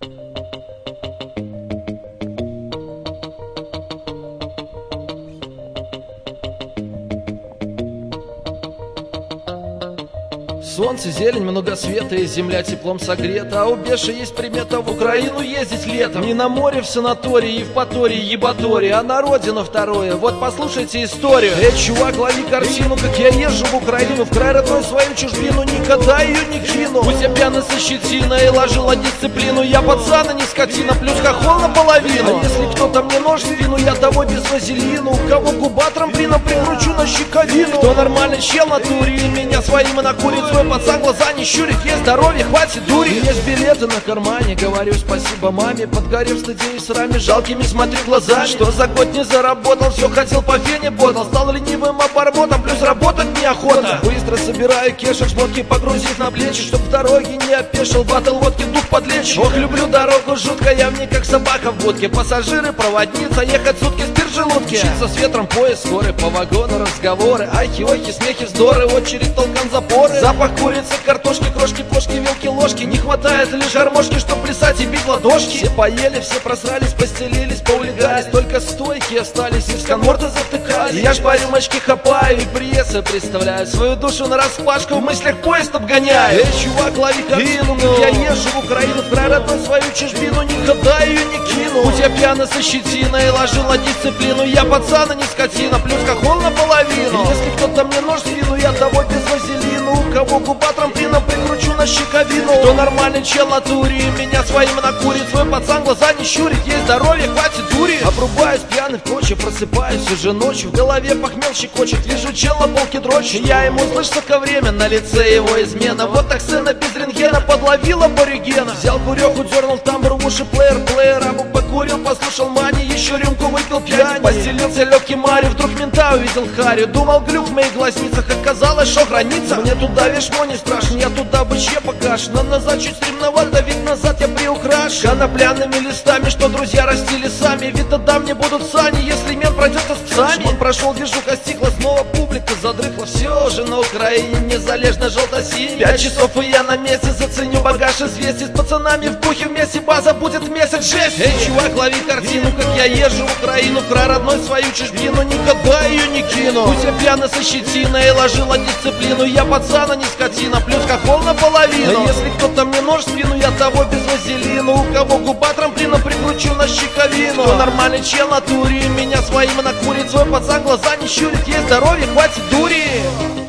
Солнце, зелень, много света, и земля теплом согрета. А у Беши есть примета в Украину ездить летом. Не на море в санатории, Евпатории, Ебатории, а на родину второе. Вот послушайте историю. Чувак, лови картину, как я езжу в Украину, в край родной свою чужбину, никогда ее не кину. Пусть я пьяный со щетиной и ложила дисциплину, я пацан, а не скотина, плюс хохол наполовину. А если кто-то мне нож в спину, я того без вазелину. У кого губа трамплином прикручу на щековину. Кто нормальный чел на туре, и меня своим и накурит. Свой пацан глаза не щурит, есть здоровье, хватит дури. Есть билеты на кармане, говорю спасибо маме. Подгорев стыде и сраме, жалкими смотрю глазами. Что за год не заработал, все хотел по фене ботал. Стал ленивым обормотом, плюс работать неохота. Быстро собираю кешек, шмотки погрузив на плечи, чтоб в дороге не опешил, батл водки дух подлечь. Ох, люблю дорогу жутко, я в ней как собака в будке. Пассажиры, проводница, ехать сутки спирт в желудке. Мчится с ветром поезд скорый, по вагону разговоры. Ахи-охи, смехи, вздоры, очередь, толкан, запоры. Запах курицы, картошки, крошки, плошки, вилки, ложки. Не хватает лишь гармошки, чтоб плясать и бить ладошки. Все поели, все просрались, постелились, поулегались. Только стойки остались и в сканворты затыкались. Я ж по рюмочке хапаю и прессы представляю. Свою душу на распашку, в мыслях поезд обгоняю. Чувак, лови картину, как я езжу в Украину, в край родной свою чужбину, никогда ее не кину. Будь я пьяный со щетиной и ложила дисциплину, я пацан, а не скотина, плюс хохол наполовину. И если кто-то мне нож в спину, я того без вазелину. У кого губа трамплином прикручу на щековину. Кто нормальный чел на туре, меня своим накурит. Свой пацан глаза не щурит, есть здоровье, хватит дури. Обрубаюсь пьяный в коче, просыпаюсь уже ночью. В голове похмел щекочет, вижу чел на полке дрочит. Я ему, слышь, сука, время, на лице его измена. Вот так сцена без рентгена подловила аборигена. Взял куреху, дернул тамбур в уши, плеер, абу покурил, послушал мани, еще рюмку выпил пьяни. Постелился легкий Мари, вдруг мента увидел Харю. Думал, глюк в моих глазницах, оказалось, что граница. Мне туда вешмо не страшно, я туда бычье покаш. Но назад чуть стремновато, ведь назад я приукраш. Конопляными листами, что друзья растили сами. Ведь тогда мне будут сани, если мент пройдется с псами. Он прошел, движуха стихла, снова публика задрыхла. Все же на Украине незалежно желто-синий. 5 часов и я на месте, заценю багаж известий. С пацанами в бухе вместе, база будет в месяц жесть. Чувак, лови картину, как я езжу в Украину, в край родной свою чужбину, никогда ее не кину. Будь я пьяный со щетиной и ложила дисциплину, я пацан, а не скотина, плюс хохол наполовину. А если кто-то мне нож в спину, я того без вазелину. У кого губа трамплином прикручу на щековину. Кто нормальный чел на туре, меня своим накурит. Свой пацан глаза не щурит, есть здоровье, хватит дури.